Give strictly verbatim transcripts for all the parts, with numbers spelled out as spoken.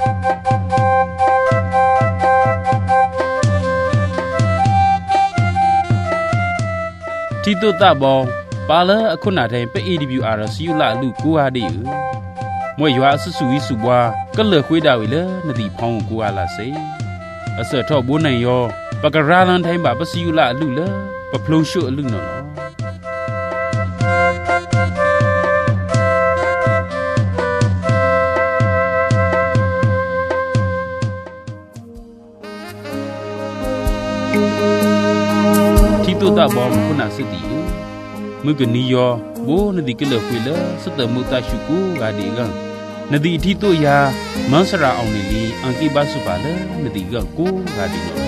ที่ตัวตาบองปาเลอคุณนาเทนไป เอ ดี บี อาร์ สิยุละลูกกูอาดิอือมวยยัวสุสุวิสุบวาก็เหลือคุยดาวอีเลนดีพองกูอาลาเซอเสทอบุนัยยอปะกะราลันไทบะปะสิยุละลูเลปะพลงชุลุนนอตัวตาบอมคุณอาสติมือกนียอโบนดีกเลคุยเลสตมุตาชุกูกาดีกังนดีที่ตัวยามันสระเอาเนลีอังกีบาสุบาเลนดีกังกูกาดีนอ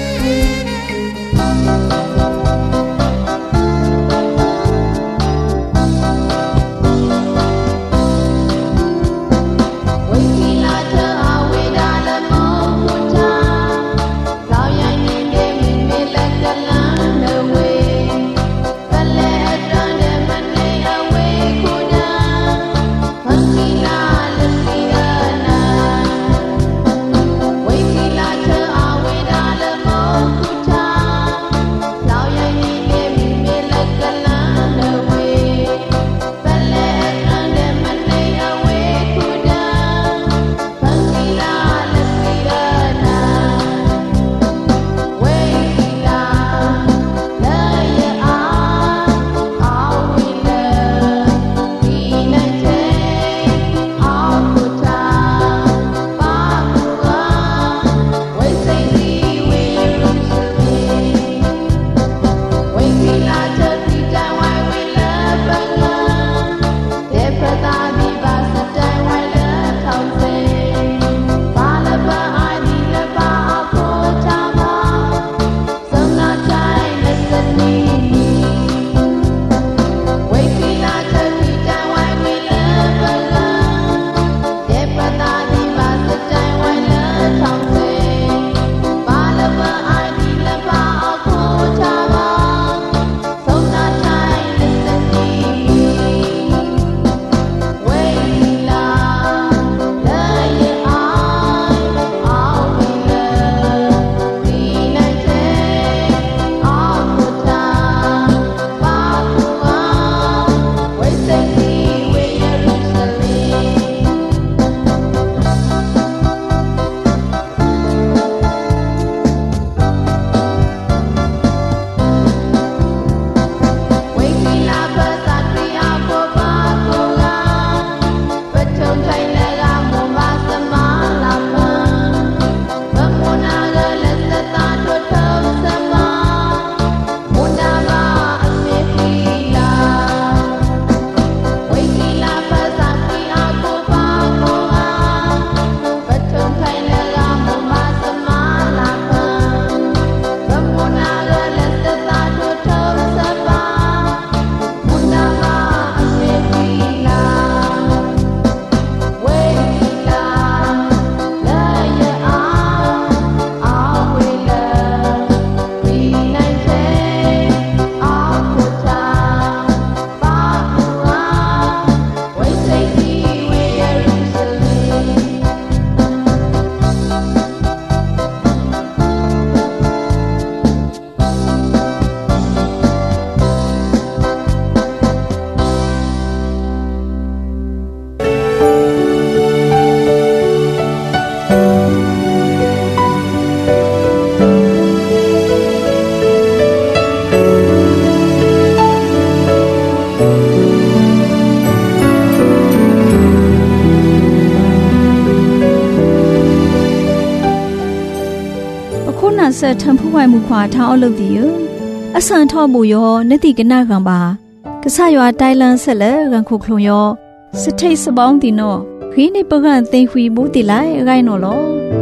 เสทำผู้ไว้มุขวาท้าเอาลูกดีอยู่อสันทอบุยอนติกนากันบากษายว่าไตลันเสเลกันคุกลงยอสเทสบองติโนขีในปกันเตหุยบุติไลไรโนโล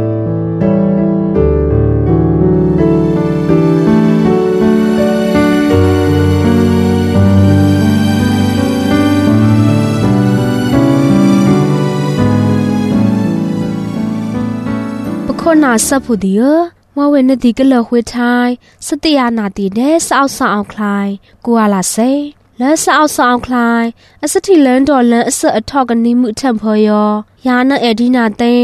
ปคนนาสับผู้ดีว่าเวนดีก็เลิกหัวใจสติยานาตีเดสเอาสาวคลายกัวลาเซและสาวสาวคลายอสติเลนดอลเลนอสเอทอกันนิมุเทมเพยอยานาเอดีนาเต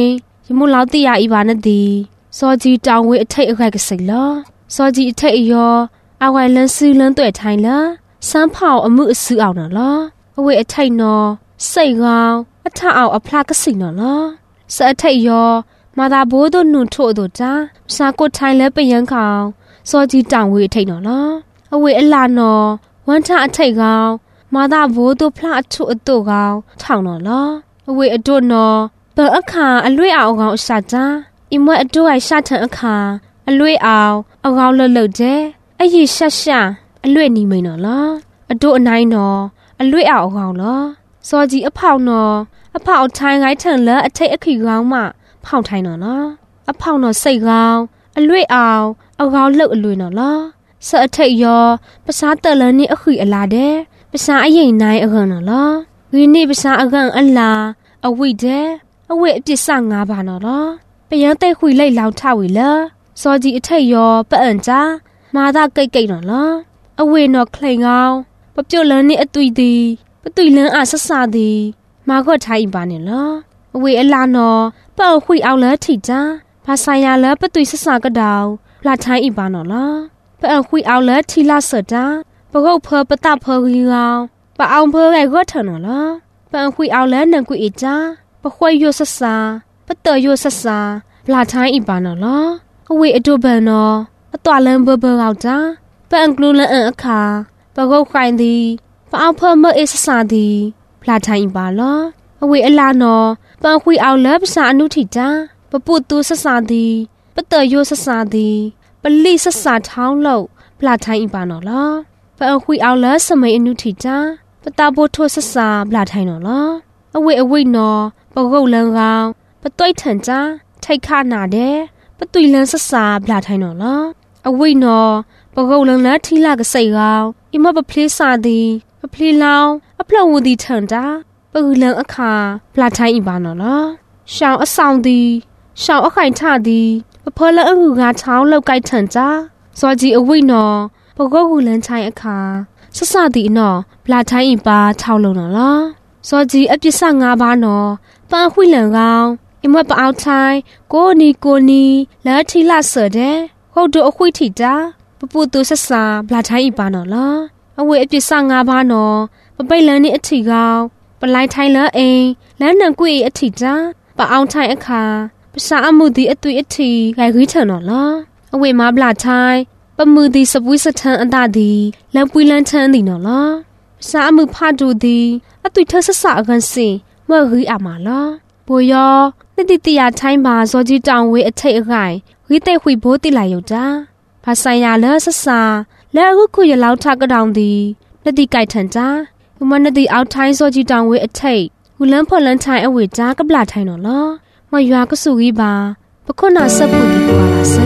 ยมุลาวติยาอีบานะดีซอจีตาวเวอไทยอะไรกสิลอซอจีไทยยออาไวลันซื้อลันตัวไทยละสัมภาวอมือซื้อเอาน่ะละอเวอไทยนอใส่กาวอัฐาเอาอพลากสิน่ะละสะไทยยอมาดาโบโดนุโทโดจ้าสากดไทยและไปยังเขาซอจีตาวเวอไทยน่ะละอเวอลานอวันทาไทยกาวมาดาโบโดพลาชุอโตกาวทางน่ะละอเวอโดนอเปิดอาคาอลุยเอากาวชาจ้าอิมวอด้วยชาทันอาคาอลุยเอาเอากาวเลเลเจไอ้ยีชาชาอลุยนี่ไม่น่ะละอโดอนายนออลุยเอากาวละซอจีอพาวนออพาวไทยไงทันละอไทยอขีกาวมาพาวไทยน่ะละอพาวนอใส่กาวอลุยเอาเอากาวเลอลุยน่ะละสะไทยยอภาษาเตลนี่อขีอลาเดภาษาอยังนายอกันน่ะละวินี่ภาษาอกันอัลลาอวิเดအဝိအပြစ်စငါးပါနော်လားပယန်းတဲ့ခွေလိုက်လောက်ထဝီလာစောကြီးအထက်ရောပအန်ကြမာသာကိတ်ကိတ်နော်လားအဝိနော်ခလိန်ကောင်ပပြုတ်လန်းနေအသွီသည်ပသွီလန်းအားဆဆသည်မာခော့ထိုင်းပါနေလားအဝိအလာနော်ပအခွေအောင်လဲထိကြဘာဆိုင်ရလဲပသွီဆဆကတောင်လာထိုင်းဤပါနော်လားပအခွေအောင်လဲထီလာစတာပကုတ်ဖောပတဖောကြီးကောင်ပအောင်ဖောကခော့ထနော်လားပအခွေအောင်လဲနန်ကွေအကြปะควยโยสสาปะเตยโยสสาปลาท้ายอีปานอลออเวอโดเบนอปะตวลันเบเบเอาจ้าปะอังกลูลันอันอะคาปะกอกไข่ดีปะเอาเพิ่มเมเอสสาดีปลาท้ายอีปาลออเวอลานอปะคุยเอาเลภาษาอนุทิจ้าปะปูตูสสาดีปะเตยโยสสาดีปะลีสสาท้าวโลปลาท้ายอีปานอลอปะคุยเอาเลสมัยอนุทิจ้าปะตาโบโทสสาปลาท้ายนอลออเวอเวนอปะกอกลังกาวปะต้อยถันจ้าไทยคานาเดปะตุยลันสสาบลาไทยนอละอเวนอปะกอกลังละทีลากะใส่กาวอิมะปะเพลซาดีปะเพลลาวอะพลวดีถันจ้าปะอืลังอะคาบลาไทยอีบานอละชาวอะซาวดีชาวอะไข่ทาดีปะเพลอะอืกาเช้าเลาไกถันจ้าซอจีอเวนอปะกอกลันไทยอะคาสสาดีนอบลาไทยอีบาเช้าลงนอละซอจีอปิสงาบานอปะหุยหลังกาวอิมวะปะเอาไทยโกนีโกนีและทีละเสเดโคดูอคุยถิจ้าปะปูตูสสาบลาไทยอีปานอละอเวอปิสงาบานอปะไปลันนี่อถิกาวปะไลไทยละเองและนังกุยอถิจ้าปะเอาไทยอะคาภาษาอมุดีอตุยอถิไกริเถนอละอเวมาบลาไทยปะมือดีสปุยสะทันอันตาดีและปุยลันทันดีนอละภาษาอมุพาดูดีอตุยเธอสสากันสิเมื่อรีอามาละปัวยอนิติติยาไทยมาซอจีจางเวอไทยอะไรรีเตหุยโบติไหลอยู่จ้าภาษายาเลสสาและรุคุยเหลาทักกระดองดีนิติไก่ถันจ้าอุมันนิติเอาไทยซอจีจางเวอไทยหุลันพอลันไทยอเวจ้ากับลาไทยนอละมายากสุรีบาปะคนนาสับปุดีกว่าลาเซ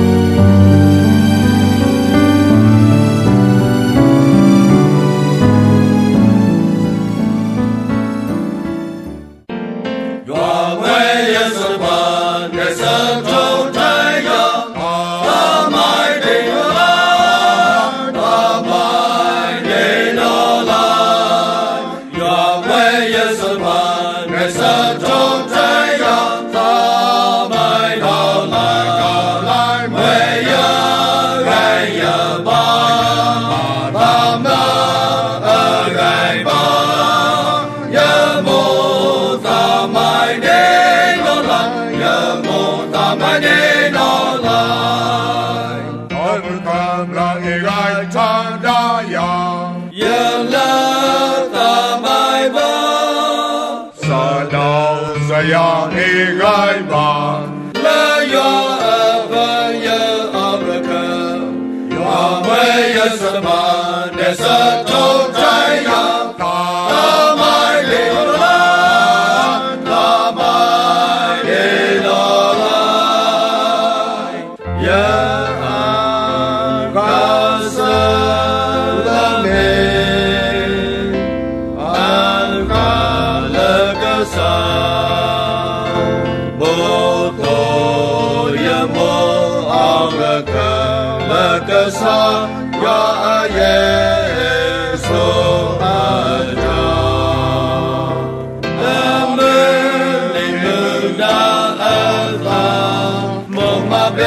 ya e gai ba la ya ava ya abraka ya wa ya sama ne sa to tai ya ta mai le la ta mai le la ya ga sa la me al ga la ga sa Sa ya yeso aja amen limunda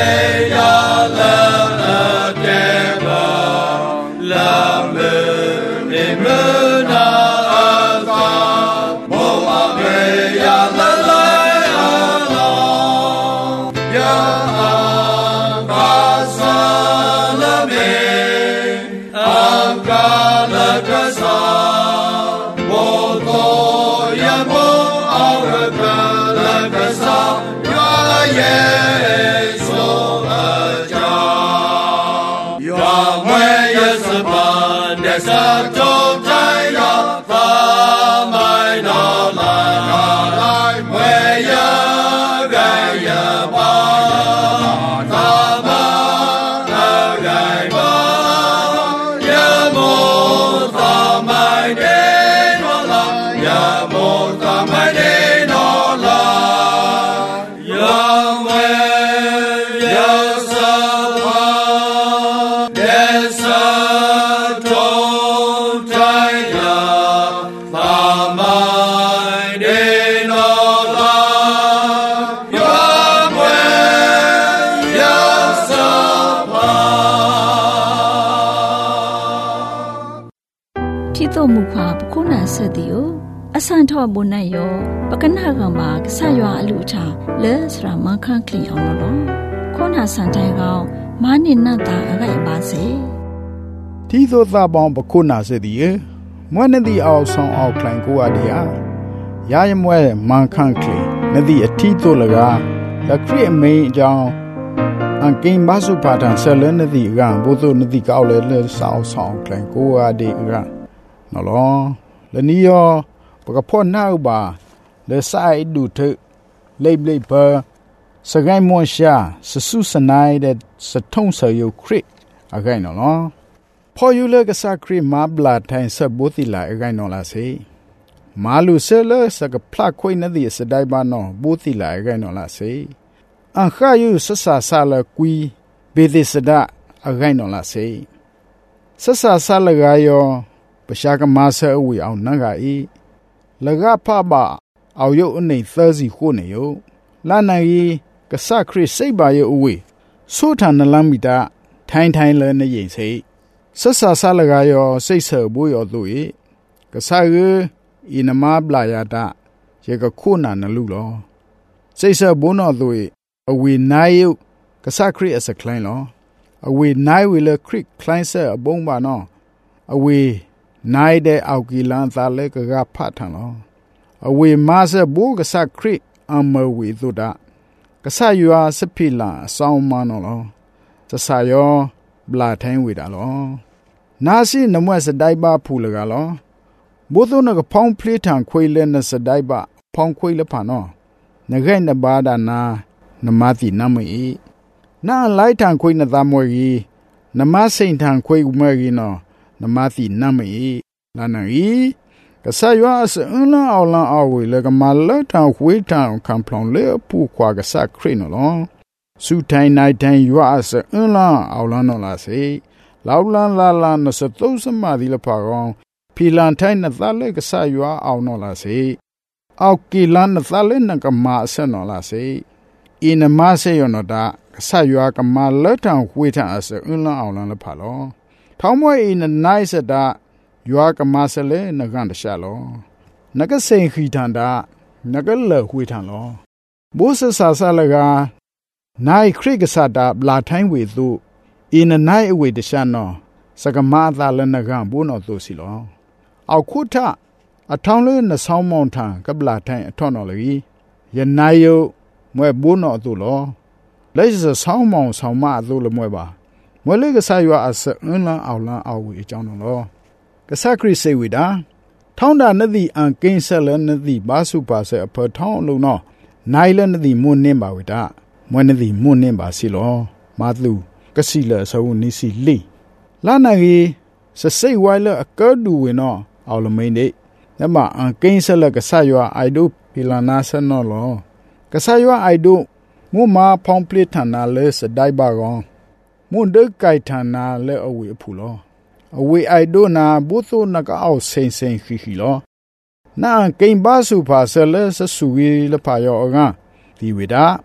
ตัวมุขวาปคุนาเสดิโออสันทอบุญนายโยปกนากังบากษายออลุชาเลสรามังคังคลีเอาโนโลခုနာစန်တိုင်ကောင်မာနိနတာအခိုက်ပါစေတီသောသပေါင်းပခုနာစေသည်မွဲ့နေသည့်အောင်ဆောင်အောင်kleinကိုအဒီယာရာယမွဲမန်ခန့်ကလေးနေသည့်အထီးသို့လကားလက်ခရစ်အမိန်အကြောင်းအန်ကိမဆုပါတန်ဆလနေသည့်ကဘုသူနေသည့်ကောက်လေလဲဆောင်ဆောင်kleinကိုအဒီကနော်လောလနီယောပကဖောနောက်ပါလေဆိုင်ဒူထလေဘလေပါစကိုင်းမွန်ရှာစဆုစနိုင်တဲ့စထုံးဆယုခရစ်အခိုင်နော်နော်ဖော်ယူလကစားခရစ်မဘလာထိုင်ဆဘိုတိလာအခိုင်နော်လားစေမာလူဆဲလစကဖလခွိနေသည်စဒိုင်ဘာနော်ဘိုတိလာအခိုင်နော်လားစေအခါယူဆဆာဆာလကွီဘေဒိစဒအခိုင်နော်လားစေဆဆာဆာလကယောပရှာကမဆဲအဝီအောင်နငါဤလကဖပါအောက်ရုပ်အနေသစီခုနေယလာနိုင်ကဆခရစ်စိတ်ပါရဲ့အဝေးဆိုထန်နလမ်းမီတာထိုင်ထိုင်လဲနေရင်စိဆက်ဆာဆာလကရောစိတ်ဆဘိုးရောသူ၏ကဆာရဤနမပလာယတာရေကခုနာနလူလောစိတ်ဆဘိုးနော်သူ၏အဝေးနိုင်ယကဆခရစ်အစကလိုင်းလောအဝေးနိုင်ဝေလခရစ်ကလိုင်းဆအဘုံပါနော်အဝေးနိုင်တဲ့အောက်ကီလန်သာလဲကကဖတ်ထန်လောအဝေးမဆဘိုးကဆခရစ်အမဝေသူတာကဆာယွာစဖိလာအဆောင်မနော်လောစဆာယောဘလာထိုင်းဝေတာလောနာစီနမွဲ့စဒိုင်ဘာဖူလကလောဘိုးသောနကဖောင်းဖလီထန်ခွေလဲနစဒိုင်ဘာဖောင်းခွေလဖာနော်နဂိုင်နဘာဒနာနမတိနမီနာလိုက်ထန်ခွေနသမွေကြီးနမစိန်ထန်ခွေဥမဲကြီးနော်နမတိနမီလာနရီကဆာယွာစအလန်အောလန်အဝေလကမလထန်ခွေထန်ကံပလောင်လေပူခွာကဆာခရနော်လောစုထိုင်နိုင်ထိုင်ယွာစအလန်အောလန်နော်လာစေလောက်လန်လာလာနစတုစမဒီလဖာကောင်ဖီလန်ထိုင်နသလေကဆာယွာအောင်နော်လာစေအောက်ကီလန်နသလေနကမအဆနော်လာစေအင်းမဆေယောနော်တာကဆာယွာကမလထန်ခွေထန်အစအလန်အောင်လန်လဖာလောထောင်းမွေအင်းနိုင်စတာယွာကမဆလေနကန်တရှာလောနကစိန်ခီထန်တာနကလခွေထန်လောဘိုးဆဆာဆာလကနိုင်ခရိကဆာတာဘလာထိုင်းဝေသူအင်းနိုင်အဝေတရှာနော်စကမာသာလနကန်ဘိုးနော်သူစီလောအောက်ခုထအထောင်းလေးနဆောင်းမောင်ထန်ကပလာထိုင်းအထွတ်နော်လေယနိုင်ယမွဲဘိုးနော်သူလောလက်စဆောင်းမောင်ဆောင်းမသူလမွဲပါမွဲလေးကဆာယွာအစအင်းလန်အောင်လန်အောက်ဝေအကြောင်းနော်လောကဆာခရစ်စေဝိတာထောင်းတာနသည်အန်ကင်းဆက်လနသည်ဘာစုပါဆဲအဖထောင်းလုံးနော်နိုင်လနသည်မွန်းနှင်းပါဝိတာမွန်းနသည်မွန်းနှင်းပါစီလောမာသူကစီလဆဝနိစီလီလာနာကြီးစစိတ်ဝိုင်လအကဒူဝင်နော်အော်လမိန်နေနမအန်ကင်းဆက်လကဆာယွာအိုင်ဒိုပီလာနာဆနော်လောကဆာယွာအိုင်ဒိုမူမာဖောင်ပလစ်ထန်နာလဲစဒိုင်ဘာကောင်မွန်းဒကိုင်ထန်နာလဲအဝေအဖူလောအဝေအိုက်ဒိုနာဘုသောနကအောက်စိန်စိန်ခီခီလောနာကိန်ဘာစုဖာဆလဲဆဆူဝီလဖာယောအကဒီဝိဒါ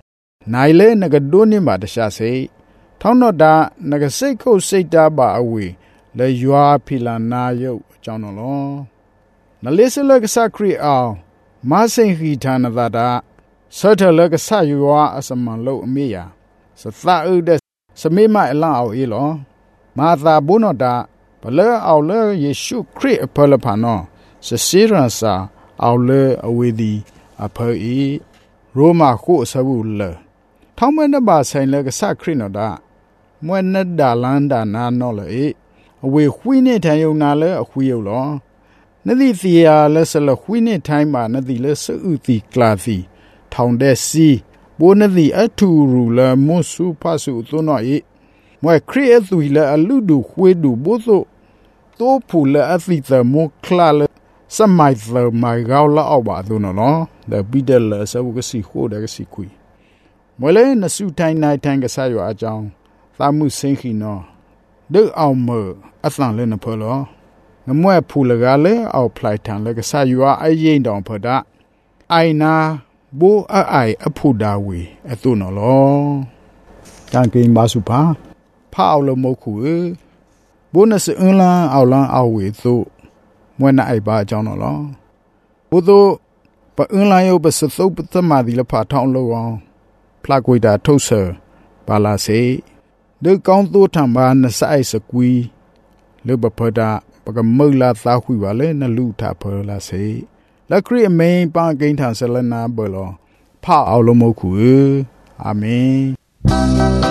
นายเล่นกดูนี่มาดชาเซท้องนอดานกเซโคเซตาบาอวีเลยยัวพิลานายุจอนลอนเลสเลกสักรีเอามาเซงฮีทานดาดาสะเทเลกสัยยัวอสมันโลเมียสตาอุเดสเมมาเอลาเอาอีลอมาตาบุนอดาเปเลเอาเลเยซูคริสต์เพลพานอสซีรันซาเอาเลอเวดีอเพอีโรมาโคสบูเลท้องมันบาไซเลกสักรีนอดามวนนดาลันดานานอเลอเวคุยเนทายนาเลอคุยอยู่ลอนดีเสียเลสลคุยเนทายมานดีเลสอุติกลาซีทองเดซีโบนดีอัตูรูเลมอสูพาสุตุนอยมวยครีเอตุยเลอลูดูคุยดูโบโซโตพูเลอติตโมคลาเลสมัยเตมายกาวละอบาตุนเนาะเดบิเดลสบุกสิโคเดกสิคุยมวยเลนสุไทนายทังกษายอาจองตามุเซงขีนอเดเอาเมออัตลังเลนเพลองมวยพูลกาเลเอาพลายทังเลกษายอาไอเย็นดองพดาไอนาบูอไออพูดาวีอตุนลอจังกินบาสุภาพาเอาลมคูบูนสอึนลาเอาลังเอาเวตุมวยนาไอบาจอนลอบูตุปะอึนลาโยปะสตุปตมาดิลพาทองโลวพลากวยดาทุเซบาลาเซเดกองตูทำบานสายสกุยเลบพดาปกมลาตาคุยวาเลนลูทาเพลาเซและครีเมนปางกินทางเซลนาเบลอพาเอาลมคูอาเมน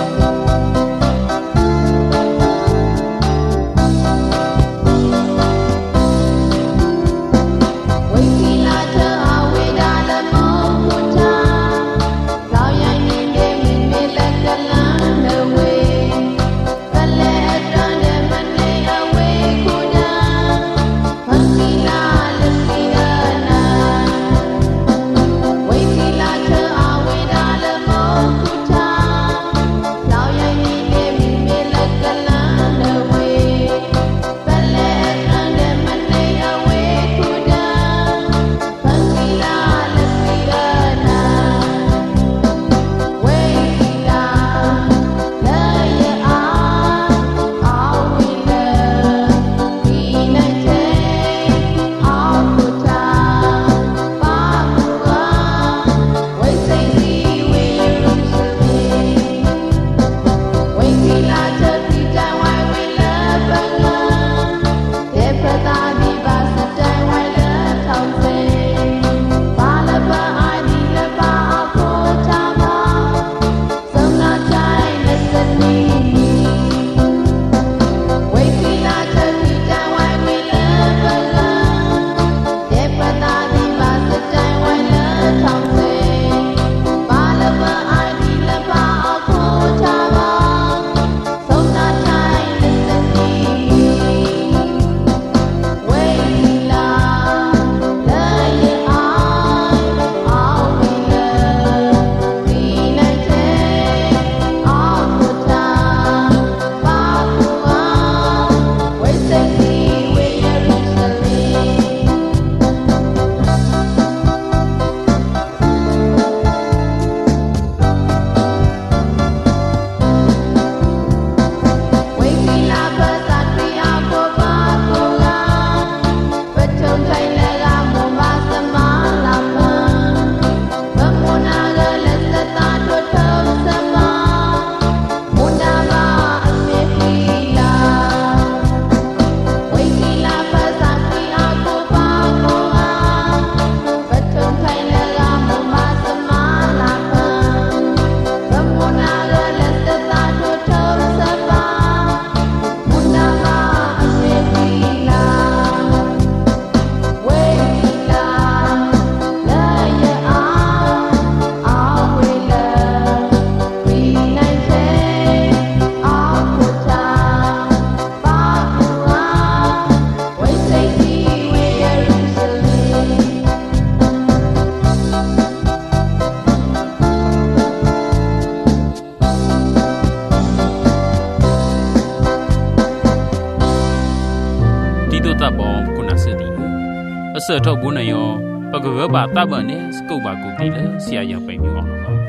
เสือทบุนยอปะกะบะตะบะเนสกุบะกุติเลเสียยังไปมีอ๋อค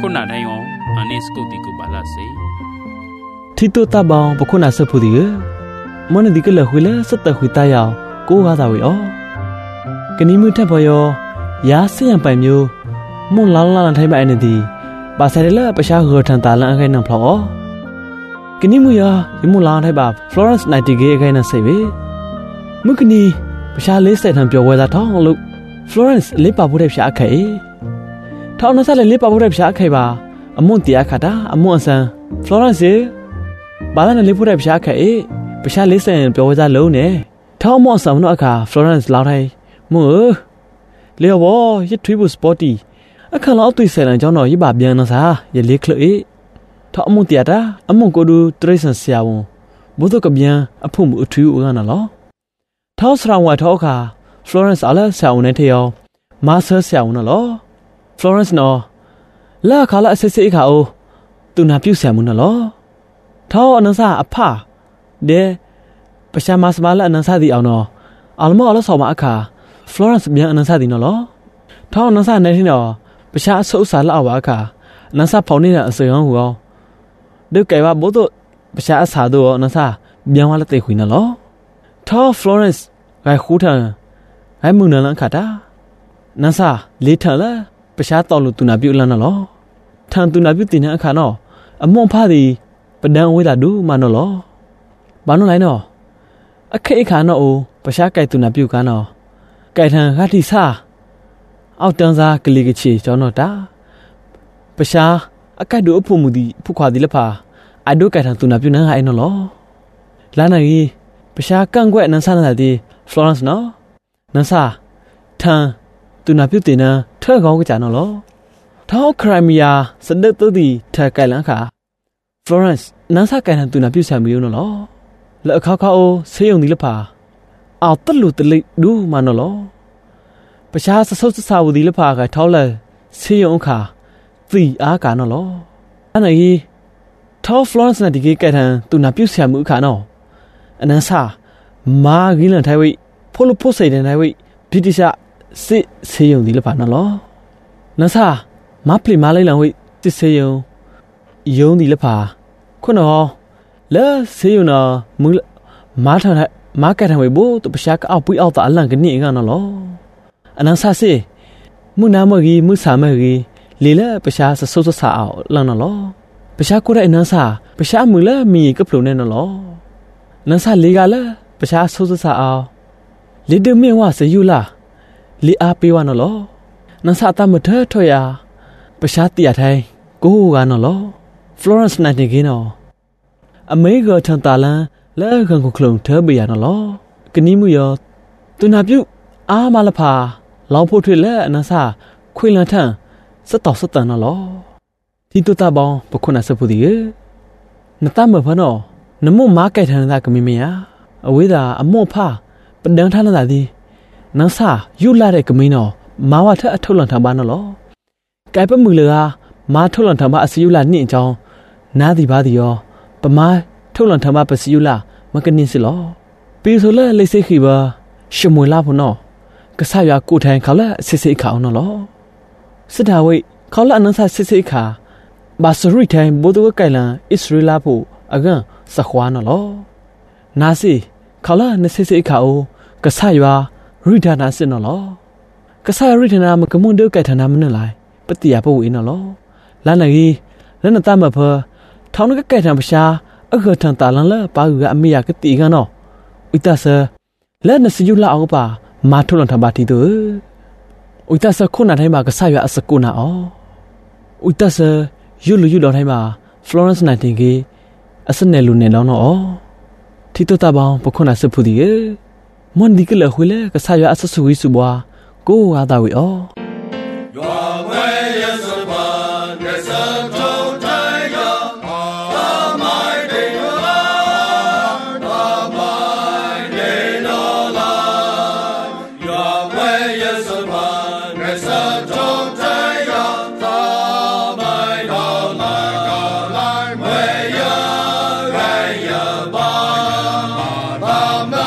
ခုနာတိုင်းယောအနိစကုတ်တီကိုပါလာစေတီတိုတာဘောင်ပခုနာဆဖူဒီမွန်ဒီကလခွေလစတခွေတယောကိုဟာသာဝေအောကနီမှုထက်ပေါ်ယောရာစရံပိုင်မျိုးမွန်လာလာထိုင်ပိုင်နေသည်ပါဆယ်လပရှားဂေါ်ထန်တာလန်အခိုင်နံဖလောကနီမှုယာယမှုလာထိုင်ပါ Florence Nightingale အခိုင်နံဆေဝေမုကနီပရှားလေးဆက်ထံပြောဝဲသာထောင်းလို့ Florence လေးပါဖို့တဲ့ဖျားခိုင်ထောင်းနဆက်လေးပါဖို့တဲ့ဖျားခိုင်ပါအမွန်တရားခတာအမွန်ဆန် Florence ဘာလနဲ့လေးဖို့တဲ့ဖျားခိုင်ပရှားလေးဆက်ပြောဝဲသာလုံးနဲ့ထောင်းမော့ဆန်တော့အခါ Florence လောက်ထိုင်မှုလေဘောရထွေးဖို့ sporty အခါလောက်တွေ့ဆယ်လန်ကြောင်းတော့ရပါပြန်နစားရလေးခလို့ထောင်းအမွန်တရားတာအမွန်ကိုဒူတရိစန်ဆရာဝန်ဘုဒ္ဓကပြန်အဖို့မှုအထွေးဦးကနော်ထောင်းစရောင်ဝါထောက်ခါ Florence အလားဆရာဝန်နဲ့ထေယောမာဆာဆရာဝန်နော် Florence နော်လာခါလာအစစ်စစ်ခါအိုသူနာပြုတ်ဆရာမနော်ထောင်းအနစာအဖတဲ့ပရှာမစမလာအနစာဒီအောင်နော်အလမောလဆောမအခါ Florence မြန်အနစာဒီနော်ထောင်းအနစာနေတင်နော်ပရှာအဆုပ်စာလာဝါအခါအနစာဖောင်းနေတဲ့အစရောဟူအောင်ဒုကေဝဘို့တော့ပရှာအစာတော့အနစာမြန်ဝါလက်တေခွေနော်ထောင်း Florence ဂိုင်ခူထန်ဂိုင်မူနလန်ခတာနန်းစာလေးထန်လာပရှားတော်လူသူနာပြုတ်လန်းနော်ထန်သူနာပြုတ်တင်တဲ့အခါနော်အမွန်ဖားသည်ပဒံဝေးလာဒူမနော်လောဘာလို့လဲနော်အခက်အခါနော်အိုပရှားကြိုက်သူနာပြုတ်ကနော်ကြိုက်ထန်ဂတိစာအောက်တန်းစားကလေးကချေကျော်နော်တာပရှားအကတ်တို့အဖို့မူသည်ဖုခွာသည်လဖာအဒိုကြိုက်ထန်သူနာပြုတ်နန်းဟိုင်နော်လောလာနာကြီးပရှားကန့်ကွက်နန်းဆန်းလာသည် Florence နော်နန်းစာထန်သူနာပြုတ်တင်နန်းထဲကောင်းကကြနော်လောထောက်ခရိုင်မီယာစဒတ်တူဒီထဲကလန်ခါ Florence နန်းစာကန်သူနာပြုတ်ဆံမီယောနော်လောလက်အခါခါအိုဆေးယုံဒီလဖာအောက်တလူတလိဒူမနော်လောပရှားဆဆုပ်ဆဆာဝဒီလဖာကထောက်လဲဆေးယုံခါသီအားကနော်လောအဲ့နကြီးထောက် Florence နဲ့ဒီကေကထန်သူနာပြုတ်ဆံမှုခါနော်အနန်းစာမာဂီလန်ထိုင်ဝိဖိုလဖိုစိတ်တဲ့နိုင်ဝိဗြိတိရှစစ်ဆေးရုံဒီလပါနော်လောနဆာမပလီမလိုက်လန်ဝိစစ်ဆေးရုံယုံဒီလပါခုနော်လဲဆေးရုံနော်မူမာထန်မာကတ်ထံဝိဘို့တပရှားကအောက်ပွိအောက်တာအလန်ကနေကနော်လောအနန်းဆာစေမူနာမဂီမူဆာမဂီလေလဲပရှားဆဆုဆဆာအောက်လန်နော်လောပရှားကိုတဲ့အနန်းဆာပရှားမူလဲမီကပလုံနဲ့နော်လောနန်းဆာလေကလဲပရှားဆဆုဆာအောက်လေဒမေဝါစယူလာလေအားပေးဝနော်လောနန်းစာတမထထွေယာပရှားတရထိုင်ကိုကနော်လော Florence Nightingale နော်အမေကထန်တာလန်လဲကန်ခုခလုံထဲပေးရနော်လောကနီးမှုရောသူနာပြုအားမလဖာလောင်ဖို့ထွေလဲအနန်းစာခွေလန်ထန်စက်တော်စတန်နော်လောဒီတူတာဘောင်ပခုနာစပူဒီနတမဖနော်နမမာကဲထန်တာကမီမီယာအဝေးသာအမော့ဖာပဒန်းထားလာသည်နန်းစာယူလာတဲ့ကမင်းနော်မာဝထအထုတ်လန်ထဘာနော်လောကဲပမှုလေကမာထုတ်လန်ထဘာအစီယူလာနှင့်အကြောင်းနားဒီပါဒီရောပမာထုတ်လန်ထဘာပစီယူလာမကနင်းစလောပီဆိုလဲလိစိခိပါရှမွေလာဖို့နော်ကဆရကိုထိုင်ခါလဲစစ်စစ်ခါအောင်နော်လောစစ်တာဝိခါလဲအနန်းစာစစ်စစ်ခါဘာစရိထိုင်ဘိုဒိုကဲလန်ဣသရေလဖို့အကန်စခွာနော်လောနာစီခါလာနစစ်စစ်ခါအိုကဆယွာရိဒနာစင်နော်လောကဆယရိဒနာမကမွန်ဒုကဲထနာမနလိုက်ပတိယပဝေနော်လောလာနဂီလနတမဖထောင်းကကဲထံပရှာအခထန်တာလန်လပါကူကအမေယကတိကနော်ဥတဆလက်နစယူလာအောပါမာထုလန်ထဘာတီတူဥတဆခုနာတိုင်းမှာကဆယအစကုနာအောဥတဆယူလူယူတော်တိုင်းမှာ Florence Nightingale အစနယ်လူနေတော့နော်တီတိုတာဘောင်ပခုနာစဖူဒီမွန်ဒီကလခွေလေကဆာရအဆဆူဝီစုဘွားကိုဝါတာဝီအောရွာဝဲရစပါကစထုံထိုင်ရအာမိုင်ဒေလာအာမိုင်ဒေလာရွာဝဲရစပါကစထုံထိုင်ရအာမိုင်ဒေလာလာဝဲရရိုင်းရပါဘာမ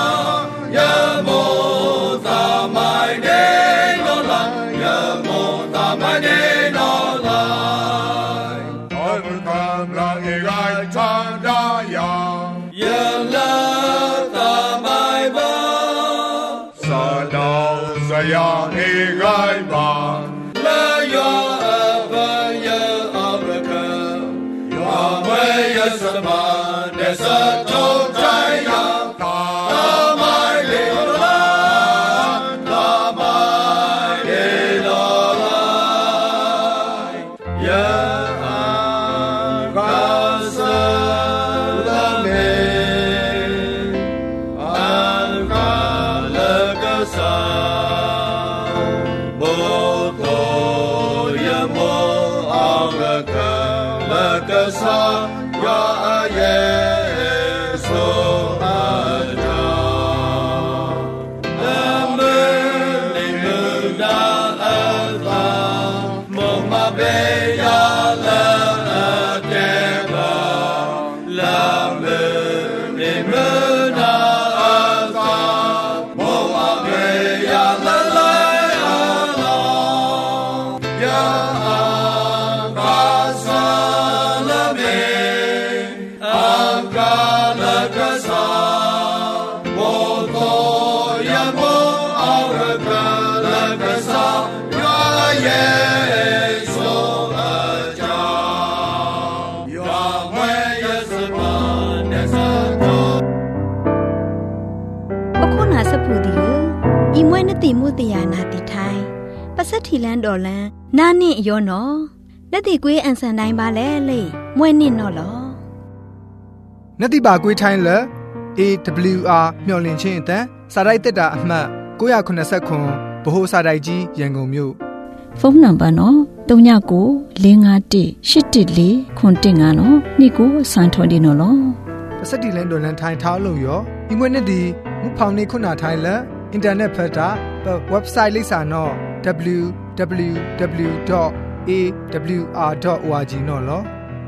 ယမောသာမိုင်ဒေလောလာယမော Saya Nigai Ba Laya Abaya Abraka Yahweh Yasaban Nesa Totaya Tamai Leola Tamai Leola Ya Agasa Lame Algalagasa Boto Yamo Agaka Lagasa Ya Yesu Aja Amen Imuna Alva Moma Beya La Deva Lamen Imuna Alva Moma Beya La La Ya Agasa Lame Agalagasa Boto Yamo Agalagasa Ya Yesu Aja Yahweh Yasaban Nesato အခုနာစဖူဒီကိုဤမွဲ့နတိမှုတရားနာတိထိုင်ပစက်ထီလန်တော်လန်နာနင့်ရောနော်လက်တိကွေးအန်ဆန်တိုင်းပါလေလေမွဲ့နင့်နော်လောနတိပါကွေးထိုင်းလက် A W R မျော်လင့်ခြင်းအတန်းစာရိုက်တက်တာအမှတ်၉၇၀ခွန်ဗဟိုစာရိုက်ကြီးရန်ကုန်မြို့ဖုန်းနံပါတ်နော်၃၉ကို၄၅၁၈၁၄ခွန်တင်ငါနော်နေ့ကိုစံထော်ဒီနော်လောပစက်တီလန်ဒေါ်လန်ထိုင်းထားလို့ရောဒီမွေးနေ့ဒီမူဖောင်နေခုနာထိုင်းလက်အင်တာနက်ဖက်တာ website လိပ်စာနော် w w w dot a w r dot org နော်လော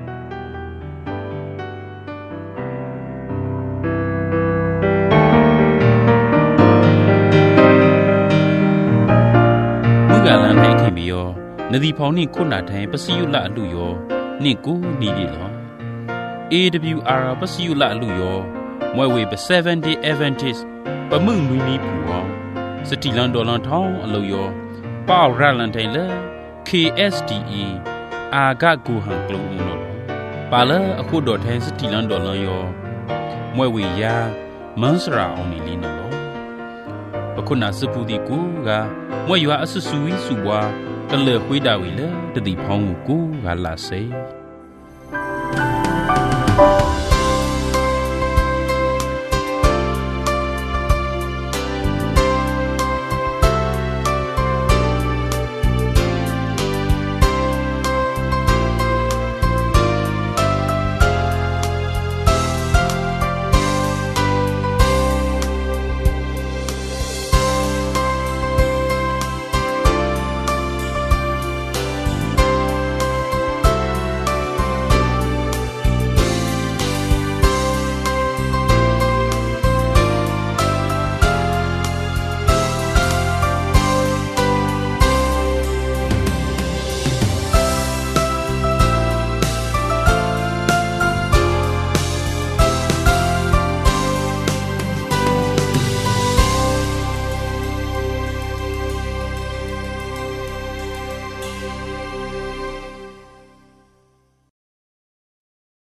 မူကလန်ထိုင်ခင်ပြီးရောနဒီဖောင်နိခုနာထိုင်ပစီယုလအလူရောနိကိုနီဒီလော A W R ပစီယုလအလူရောမွဲဝေပseven day Adventist ပမှုမူနီပူရောစတီလန်ဒေါ်လန်ထောင်းအလူရောပေါရလန်ထိုင်လေ K S D E အာဂကူဟန်ကလုံးနော်ပါလာအခုတော်ထိုင်စတီလန်ဒေါ်လန်ရောမွဲဝေယာမန်စရာအောင်နီလီနော်အခုနာစပူဒီကူကမွဲရွာအဆဆူဝီစုဘွားကလေခွေးတာဝီလေတတိဖောင်းကိုကလာစေ